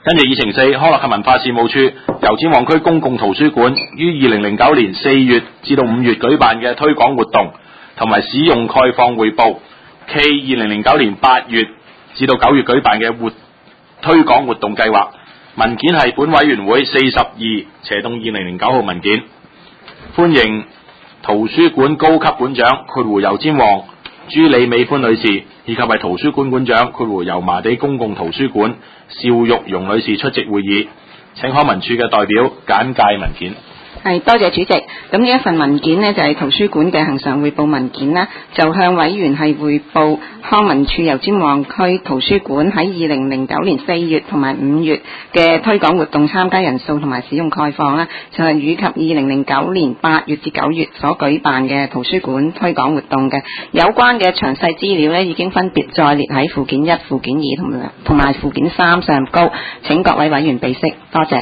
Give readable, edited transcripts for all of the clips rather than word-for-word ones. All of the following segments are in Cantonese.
跟住議程四，康樂及文化事務處油尖旺區公共圖書館於2009年4月至到5月舉辦嘅推廣活動同埋使用概況匯報，暨2009年8月至到9月舉辦嘅推廣活動計劃。文件係本委員會42/2009號文件。歡迎圖書館高級館長油尖旺朱李美歡女士，以及係圖書館館長油麻地公共圖書館邵玉蓉女士出席會議。請康文署嘅代表簡介文件。 係，多謝主席。咁呢一份文件呢，就係圖書館嘅恆常匯報文件啦，就向委員係匯報康文署油尖旺區圖書館喺2009年4月同埋5月嘅推廣活動參加人數同埋使用概況啦，就係以及2009年8月至9月所舉辦嘅圖書館推廣活動嘅有關嘅詳細資料呢，已經分別載列喺附件1、附件2同埋附件3上高，請各位委員備悉，多謝。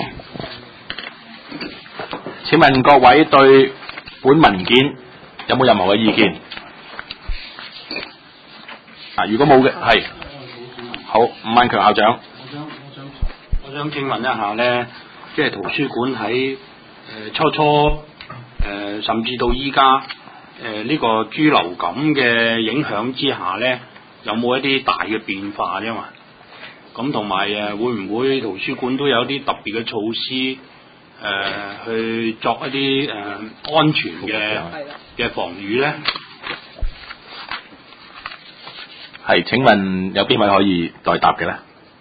請問各位對本文件有冇任何嘅意見？如果冇嘅，係好，伍萬強校長。 我想請問一下呢，即係圖書館喺初甚至到依家呢個豬流感嘅影響之下呢，有冇一啲大嘅變化呢？咁同埋會唔會圖書館都有啲特別嘅措施？去作一啲安全嘅防禦咧。 係，請問有邊位可以代答嘅咧？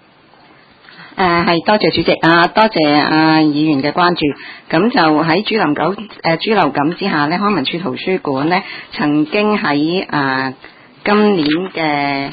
係，多謝主席多謝議員嘅關注。咁就喺豬流感之下咧，康文署圖書館咧曾經喺今年嘅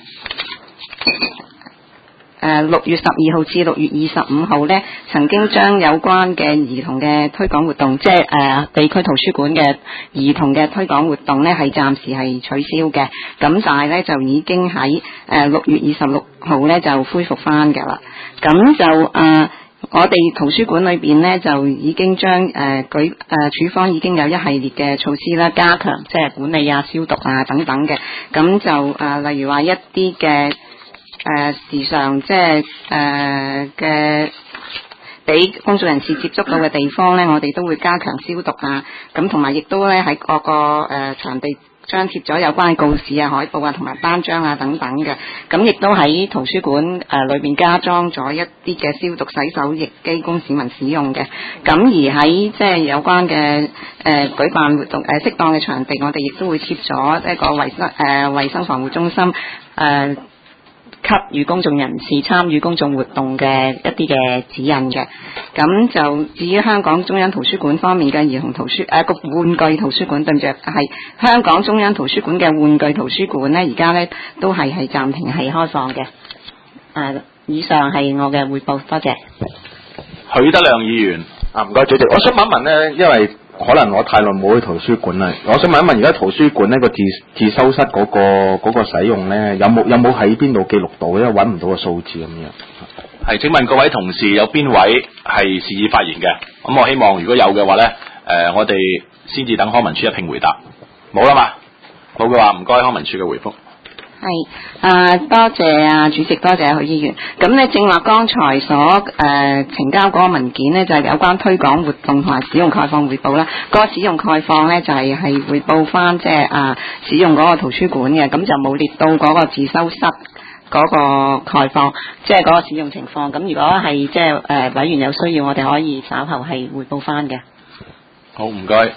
6月12號至6月25號呢，曾經將有關嘅兒童嘅推廣活動，即係地區圖書館嘅兒童嘅推廣活動呢，係暫時係取消嘅。咁但係呢，就已經喺6月26號呢，就恢復翻㗎啦。咁就我哋圖書館裏邊呢，就已經將處方已經有一系列嘅措施啦，加強即係管理消毒等等嘅。咁就例如話一啲嘅時常即係嘅俾公眾人士接觸到嘅地方咧，我哋都會加強消毒咁同埋亦都咧喺各個場地張貼咗有關嘅告示海報同埋單張等等嘅。咁亦都喺圖書館裏邊加裝咗一啲嘅消毒洗手液機供市民使用嘅。咁而喺即係有關嘅舉辦活動適當嘅場地，我哋亦都會設咗一個衛生防護中心給予公眾人士參與公眾活動嘅一啲嘅指引嘅。咁就至於香港中央圖書館方面嘅兒童圖書玩具圖書館，對唔住，係香港中央圖書館嘅玩具圖書館呢，而家呢都係暫停係開放嘅。以上係我嘅匯報，多謝。 許德亮議員。 唔該主席，我想問一問呢，因為可能我太耐冇去圖書館啦，我想問一問，而家圖書館呢個自修室嗰個使用呢，有冇喺邊度記錄到？因為揾唔到個數字咁樣。 係，請問各位同事有邊位係示意發言嘅？咁我希望如果有嘅話呢，我哋先至等康文署一併回答。冇啦嘛？冇嘅話，唔該康文署嘅回覆。 係，多謝主席，多謝許議員。咁呢，正話剛才所呈交嗰個文件呢，就係有關推廣活動同埋使用概況匯報啦。嗰個使用概況呢，就係匯報翻即係使用嗰個圖書館嘅，咁就冇列到嗰個自修室嗰個概況，即係嗰個使用情況。咁如果係即係委員有需要，我哋可以稍後係匯報翻嘅。 好，唔該。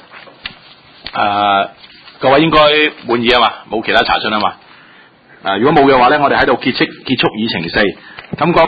各位應該滿意啊嘛，冇其他查詢啊嘛。如果冇嘅話咧，我哋喺度結束議程4。咁